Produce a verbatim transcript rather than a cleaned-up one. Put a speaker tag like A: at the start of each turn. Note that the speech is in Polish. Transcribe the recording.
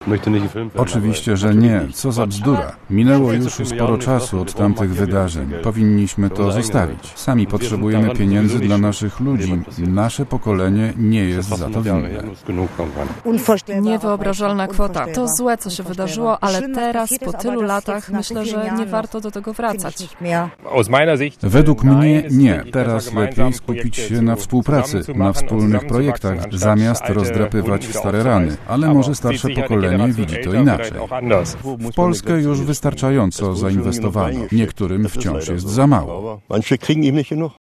A: Oczywiście, że nie. Co za bzdura. Minęło już sporo czasu od tamtych wydarzeń. Powinniśmy to zostawić. Sami potrzebujemy pieniędzy dla naszych ludzi. Nasze pokolenie nie jest za to winne.
B: Niewyobrażalna kwota. To złe, co się wydarzyło, ale teraz, po tylu latach, myślę, że nie warto do tego wracać.
A: Według mnie nie. Teraz lepiej skupić się na współpracy, na wspólnych projektach, zamiast rozdrapywać stare rany. Ale może starsze pokolenie widzi to inaczej. W Polskę już wystarczająco zainwestowano. Niektórym wciąż jest za mało.